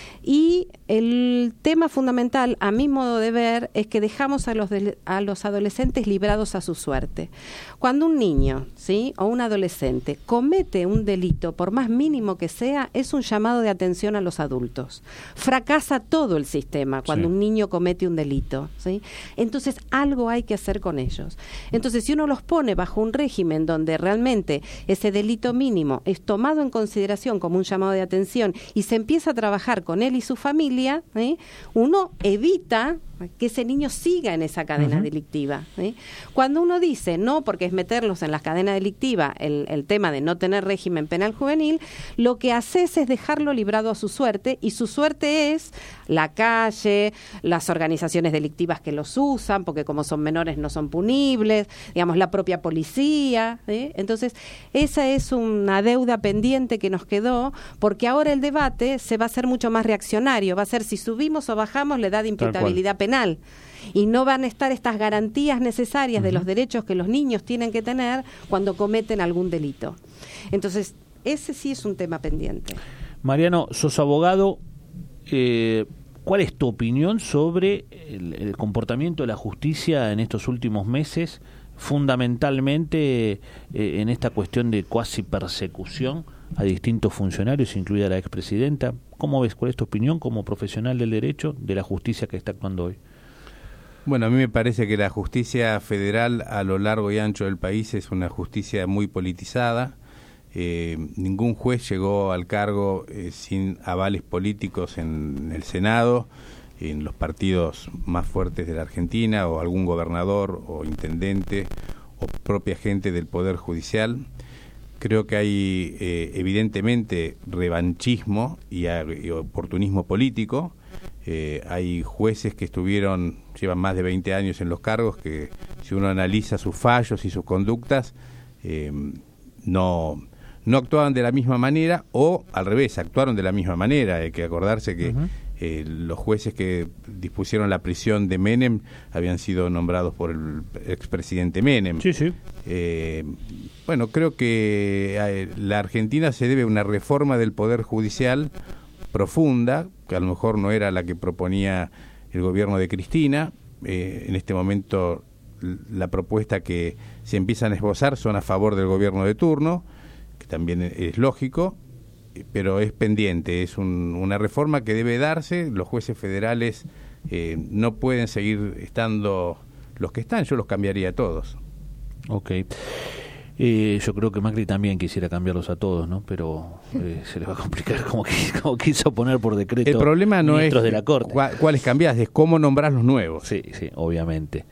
Y el tema fundamental, a mi modo de ver, es que dejamos a los adolescentes librados a su suerte. Cuando un niño, ¿sí?, o un adolescente comete un delito, por más mínimo que sea, es un llamado de atención a los adultos. Fracasa todo el sistema cuando un niño comete un delito, ¿sí? Entonces, algo hay que hacer con ellos. Entonces, si uno los pone bajo un régimen donde realmente ese delito mínimo es tomado en consideración como un llamado de atención y se empieza a trabajar con él y su familia, uno evita que ese niño siga en esa cadena delictiva. Cuando uno dice no, porque es meterlos en la cadena delictiva, el tema de no tener régimen penal juvenil, lo que haces es dejarlo librado a su suerte, y su suerte es la calle, las organizaciones delictivas que los usan, porque como son menores no son punibles, digamos, la propia policía. Entonces, esa es una deuda pendiente que nos quedó, porque ahora el debate se va a hacer mucho más reaccionario, va a ser si subimos o bajamos la edad de imputabilidad penal, y no van a estar estas garantías necesarias de los derechos que los niños tienen que tener cuando cometen algún delito. Entonces, ese sí es un tema pendiente. Mariano, sos abogado. ¿Cuál es tu opinión sobre el comportamiento de la justicia en estos últimos meses, fundamentalmente en esta cuestión de cuasi persecución a distintos funcionarios, incluida la expresidenta? ¿Cómo ves? ¿Cuál es tu opinión como profesional del derecho de la justicia que está actuando hoy? Bueno, a mí me parece que la justicia federal a lo largo y ancho del país es una justicia muy politizada. Ningún juez llegó al cargo sin avales políticos en el Senado, en los partidos más fuertes de la Argentina, o algún gobernador o intendente o propia gente del Poder Judicial. Creo que hay evidentemente revanchismo y oportunismo político. Hay jueces que llevan más de 20 años en los cargos, que si uno analiza sus fallos y sus conductas, no actuaban de la misma manera, o al revés, actuaron de la misma manera. Hay que acordarse que los jueces que dispusieron la prisión de Menem habían sido nombrados por el expresidente Menem. Sí, sí. Bueno, creo que la Argentina se debe a una reforma del Poder Judicial profunda, que a lo mejor no era la que proponía el gobierno de Cristina. En este momento la propuesta que se empiezan a esbozar son a favor del gobierno de turno, que también es lógico, pero es pendiente, es una reforma que debe darse. Los jueces federales no pueden seguir estando los que están, yo los cambiaría a todos. Ok. Yo creo que Macri también quisiera cambiarlos a todos, ¿no? Pero se les va a complicar como quiso poner por decreto. El problema no es de la Corte. ¿Cuáles cambiás? Es cómo nombrás los nuevos. Sí, obviamente.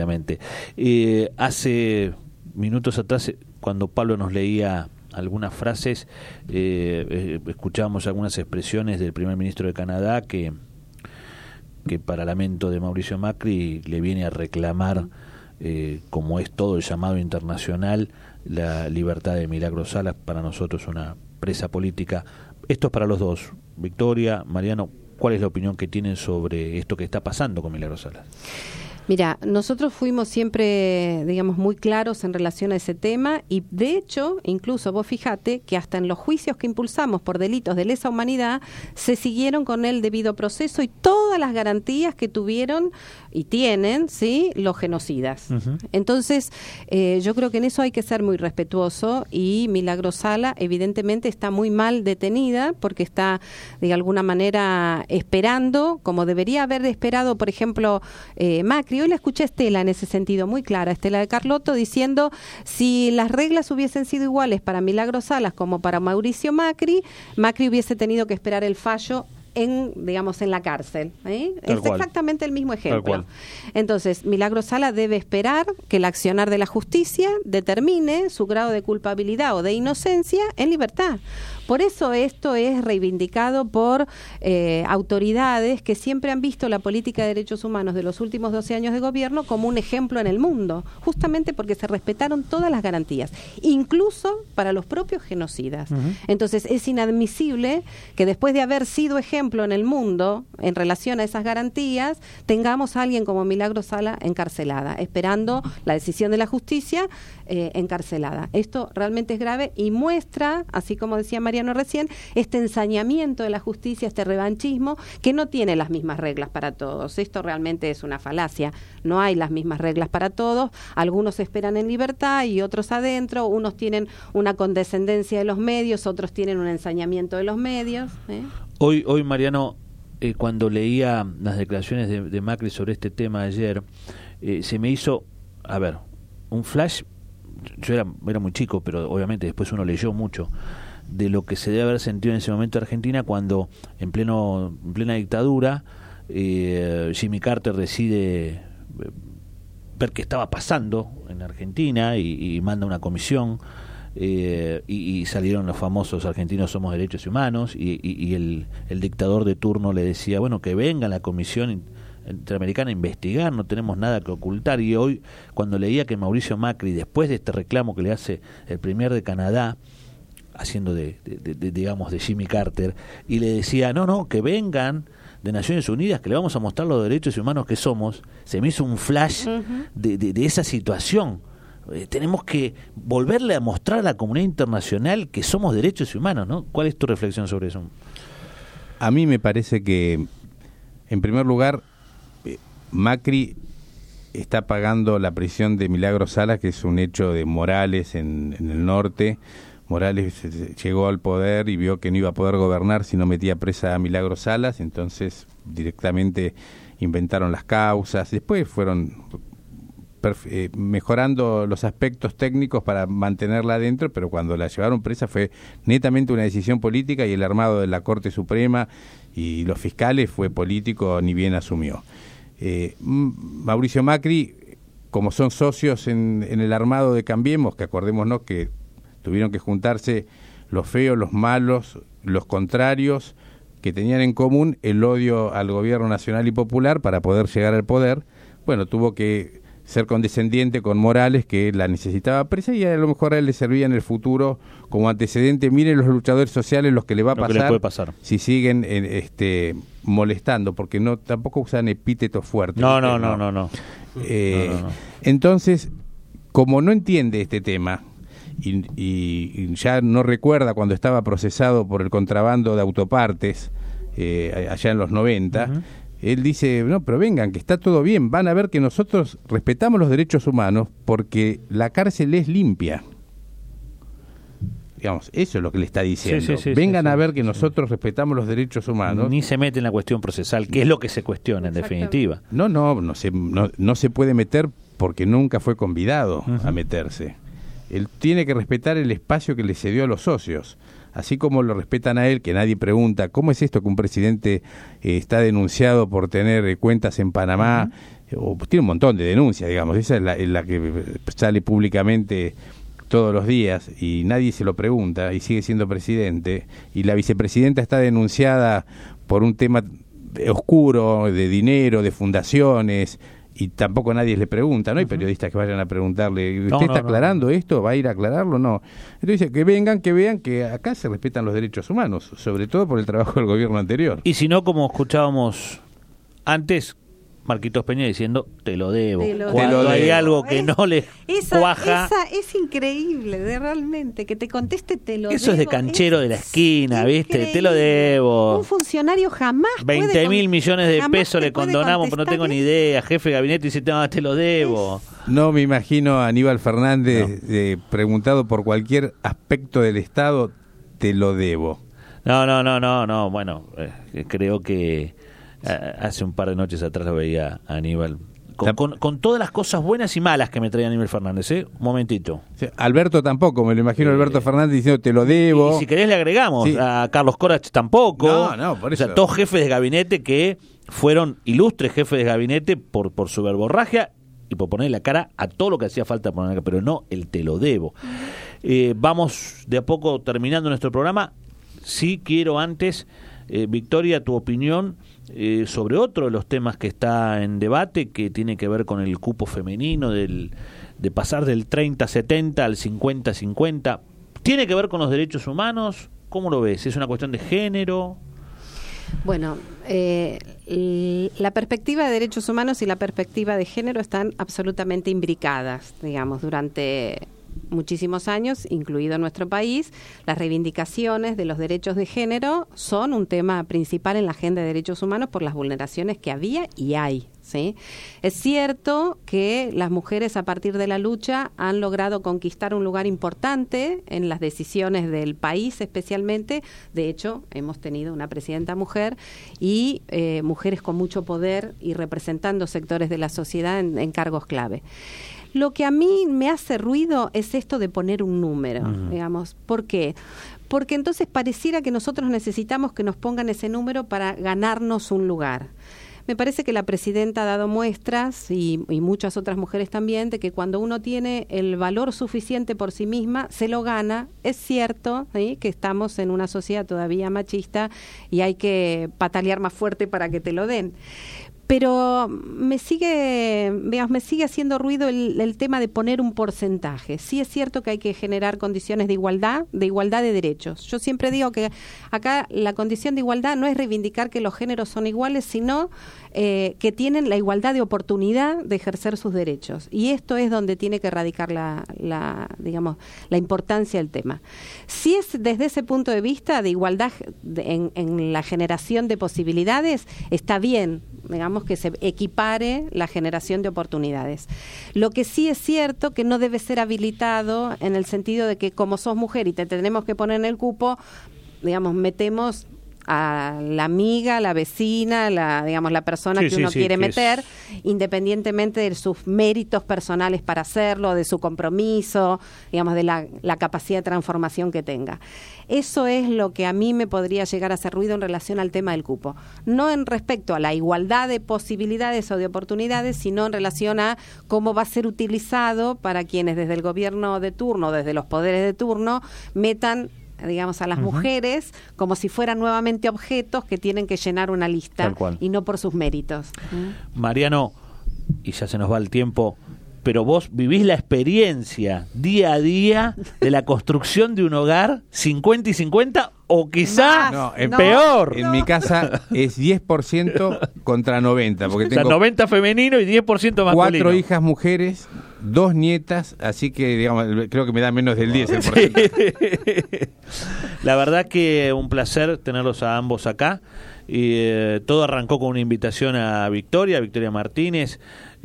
Hace minutos atrás, cuando Pablo nos leía algunas frases, escuchábamos algunas expresiones del primer ministro de Canadá que para lamento de Mauricio Macri le viene a reclamar, como es todo el llamado internacional, la libertad de Milagros Salas, para nosotros una presa política. Esto es para los dos. Victoria, Mariano, ¿cuál es la opinión que tienen sobre esto que está pasando con Milagros Salas? Mira, nosotros fuimos siempre, digamos, muy claros en relación a ese tema, y de hecho, incluso vos fijate que hasta en los juicios que impulsamos por delitos de lesa humanidad se siguieron con el debido proceso y todas las garantías que tuvieron y tienen, ¿sí?, los genocidas. Entonces, yo creo que en eso hay que ser muy respetuoso, y Milagros Sala evidentemente está muy mal detenida porque está de alguna manera esperando, como debería haber esperado, por ejemplo, Macri, Macri. Hoy la escuché a Estela en ese sentido, muy clara, Estela de Carlotto, diciendo si las reglas hubiesen sido iguales para Milagros Salas como para Mauricio Macri, Macri hubiese tenido que esperar el fallo en la cárcel. Es exactamente el mismo ejemplo. Entonces, Milagros Sala debe esperar que el accionar de la justicia determine su grado de culpabilidad o de inocencia en libertad. Por eso esto es reivindicado por autoridades que siempre han visto la política de derechos humanos de los últimos 12 años de gobierno como un ejemplo en el mundo, justamente porque se respetaron todas las garantías, incluso para los propios genocidas. Entonces es inadmisible que después de haber sido ejemplo en el mundo en relación a esas garantías, tengamos a alguien como Milagros Sala encarcelada, esperando la decisión de la justicia, encarcelada. Esto realmente es grave y muestra, así como decía Mariano recién, este ensañamiento de la justicia, este revanchismo, que no tiene las mismas reglas para todos. Esto realmente es una falacia. No hay las mismas reglas para todos. Algunos esperan en libertad y otros adentro. Unos tienen una condescendencia de los medios, otros tienen un ensañamiento de los medios. Hoy Mariano, cuando leía las declaraciones de Macri sobre este tema ayer, se me hizo, un flash. Yo era muy chico, pero obviamente después uno leyó mucho de lo que se debe haber sentido en ese momento Argentina cuando en plena dictadura Jimmy Carter decide ver qué estaba pasando en Argentina y manda una comisión y salieron los famosos argentinos somos derechos humanos y el dictador de turno le decía, bueno, que venga la comisión interamericana a investigar, no tenemos nada que ocultar. Y hoy, cuando leía que Mauricio Macri, después de este reclamo que le hace el premier de Canadá, haciendo de Jimmy Carter, y le decía, no, que vengan de Naciones Unidas, que le vamos a mostrar los derechos humanos que somos, se me hizo un flash de esa situación. Tenemos que volverle a mostrar a la comunidad internacional que somos derechos humanos, ¿no? ¿Cuál es tu reflexión sobre eso? A mí me parece que, en primer lugar, Macri está pagando la prisión de Milagros Sala, que es un hecho de Morales en el norte. Morales llegó al poder y vio que no iba a poder gobernar si no metía presa a Milagros Salas, entonces directamente inventaron las causas. Después fueron mejorando los aspectos técnicos para mantenerla adentro, pero cuando la llevaron presa fue netamente una decisión política y el armado de la Corte Suprema y los fiscales fue político, ni bien asumió. Mauricio Macri, como son socios en el armado de Cambiemos, que acordémonos que tuvieron que juntarse los feos, los malos, los contrarios, que tenían en común el odio al gobierno nacional y popular para poder llegar al poder, bueno, tuvo que ser condescendiente con Morales, que la necesitaba presa, y a lo mejor a él le servía en el futuro como antecedente. Miren los luchadores sociales los que le va a pasar, que les puede pasar si siguen molestando, porque tampoco usan epítetos fuertes. No. Entonces, como no entiende este tema y ya no recuerda cuando estaba procesado por el contrabando de autopartes allá en los 90, él dice, no, pero vengan, que está todo bien, van a ver que nosotros respetamos los derechos humanos porque la cárcel es limpia. Digamos, eso es lo que le está diciendo. Vengan a ver que nosotros respetamos los derechos humanos. Ni se mete en la cuestión procesal, que es lo que se cuestiona en definitiva. No se puede meter porque nunca fue convidado a meterse. Él tiene que respetar el espacio que le cedió a los socios, así como lo respetan a él, que nadie pregunta, ¿cómo es esto que un presidente está denunciado por tener cuentas en Panamá? O tiene un montón de denuncias, digamos, esa es la que sale públicamente todos los días y nadie se lo pregunta y sigue siendo presidente, y la vicepresidenta está denunciada por un tema oscuro de dinero, de fundaciones, y tampoco nadie le pregunta, no hay periodistas que vayan a preguntarle, ¿usted está aclarando esto? ¿Va a ir a aclararlo? No. Entonces dice, que vengan, que vean que acá se respetan los derechos humanos, sobre todo por el trabajo del gobierno anterior. Y si no, como escuchábamos antes, Marquitos Peña diciendo, te lo debo. Cuando hay algo que no le cuaja. Esa es increíble, realmente, que te conteste te lo debo. Eso es de canchero de la esquina, ¿viste? Te lo debo. Un funcionario jamás 20.000 millones de pesos le condonamos, pero no tengo ni idea. Jefe de gabinete dice, no, te lo debo. No me imagino a Aníbal Fernández preguntado por cualquier aspecto del Estado, te lo debo. No. Bueno, creo que hace un par de noches atrás lo veía a Aníbal con todas las cosas buenas y malas que me traía Aníbal Fernández, Un momentito. Sí, Alberto tampoco, me lo imagino Alberto Fernández diciendo te lo debo. Y si querés le agregamos, sí. A Carlos Corach tampoco. No, por eso. O sea, todos jefes de gabinete que fueron ilustres jefes de gabinete por su verborragia y por poner la cara a todo lo que hacía falta poner la cara, pero no el te lo debo. Vamos de a poco terminando nuestro programa. Sí quiero antes, Victoria, tu opinión sobre otro de los temas que está en debate, que tiene que ver con el cupo femenino, de pasar del 30-70 al 50-50. ¿Tiene que ver con los derechos humanos? ¿Cómo lo ves? ¿Es una cuestión de género? Bueno, la perspectiva de derechos humanos y la perspectiva de género están absolutamente imbricadas, digamos, durante muchísimos años, incluido en nuestro país. Las reivindicaciones de los derechos de género son un tema principal en la agenda de derechos humanos por las vulneraciones que había y hay, ¿sí? Es cierto que las mujeres a partir de la lucha han logrado conquistar un lugar importante en las decisiones del país especialmente. De hecho, hemos tenido una presidenta mujer y mujeres con mucho poder y representando sectores de la sociedad en cargos clave. Lo que a mí me hace ruido es esto de poner un número, digamos. ¿Por qué? Porque entonces pareciera que nosotros necesitamos que nos pongan ese número para ganarnos un lugar. Me parece que la presidenta ha dado muestras, y muchas otras mujeres también, de que cuando uno tiene el valor suficiente por sí misma, se lo gana. Es cierto, ¿sí?, que estamos en una sociedad todavía machista y hay que patalear más fuerte para que te lo den. Pero me sigue haciendo ruido el tema de poner un porcentaje. Sí es cierto que hay que generar condiciones de igualdad de derechos. Yo siempre digo que acá la condición de igualdad no es reivindicar que los géneros son iguales, sino que tienen la igualdad de oportunidad de ejercer sus derechos. Y esto es donde tiene que radicar la importancia del tema. Si es desde ese punto de vista de igualdad en la generación de posibilidades, está bien, digamos, que se equipare la generación de oportunidades. Lo que sí es cierto que no debe ser habilitado en el sentido de que como sos mujer y te tenemos que poner en el cupo, digamos, metemos a la amiga, la vecina, la persona que uno quiere meter, independientemente de sus méritos personales para hacerlo, de su compromiso, digamos, de la capacidad de transformación que tenga. Eso es lo que a mí me podría llegar a hacer ruido en relación al tema del cupo. No en respecto a la igualdad de posibilidades o de oportunidades, sino en relación a cómo va a ser utilizado para quienes desde el gobierno de turno, desde los poderes de turno, metan, digamos, a las mujeres como si fueran nuevamente objetos que tienen que llenar una lista y no por sus méritos. Mariano, y ya se nos va el tiempo, pero vos vivís la experiencia día a día de la construcción de un hogar 50 y 50 o quizá peor. En mi casa es 10% contra 90, porque tengo 90 femenino y 10% masculino. 4 hijas mujeres, 2 nietas, así que digamos, creo que me da menos del 10%. La verdad que un placer tenerlos a ambos acá. Todo arrancó con una invitación a Victoria Martínez,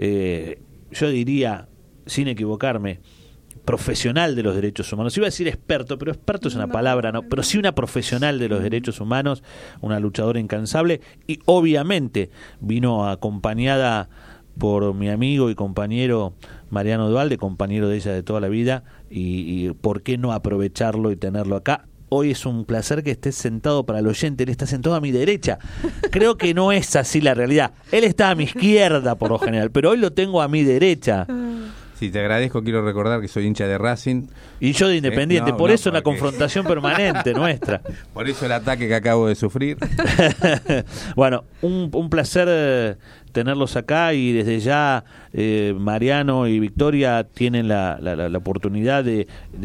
yo diría, sin equivocarme, profesional de los derechos humanos. Iba a decir experto, pero experto es una palabra, no, pero sí una profesional de los derechos humanos, una luchadora incansable, y obviamente vino acompañada por mi amigo y compañero Mariano Duhalde, compañero de ella de toda la vida, y por qué no aprovecharlo y tenerlo acá. Hoy es un placer que estés sentado, para el oyente, él está sentado a mi derecha. Creo que no es así la realidad. Él está a mi izquierda por lo general, pero hoy lo tengo a mi derecha. Sí, te agradezco, quiero recordar que soy hincha de Racing. Y yo de Independiente, por eso la confrontación permanente nuestra. Por eso el ataque que acabo de sufrir. Bueno, un placer tenerlos acá, y desde ya Mariano y Victoria tienen la oportunidad de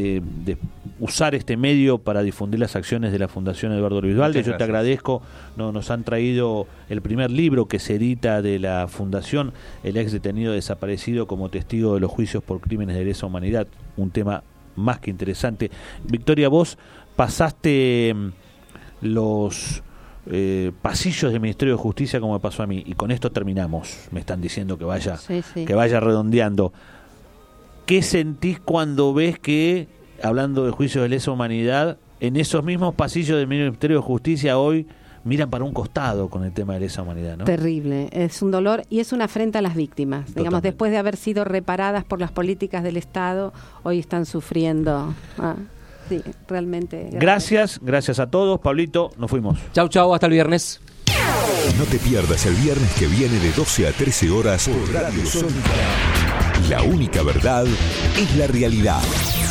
usar este medio para difundir las acciones de la Fundación Eduardo Luis Duhalde. Yo te agradezco. Nos han traído el primer libro que se edita de la Fundación, el ex detenido desaparecido como testigo de los juicios por crímenes de lesa humanidad, un tema más que interesante. Victoria, vos pasaste los pasillos del Ministerio de Justicia como me pasó a mí, y con esto terminamos. Me están diciendo que vaya redondeando. ¿Qué sentís cuando ves que, hablando de juicios de lesa humanidad, en esos mismos pasillos del Ministerio de Justicia hoy miran para un costado con el tema de lesa humanidad, ¿no? Terrible, es un dolor y es una afrenta a las víctimas. Totalmente. Digamos, después de haber sido reparadas por las políticas del Estado, hoy están sufriendo. Sí, realmente. Gracias a todos. Pablito, nos fuimos. Chau, hasta el viernes. No te pierdas el viernes que viene de 12 a 13 horas por Radio Sónica. La única verdad es la realidad.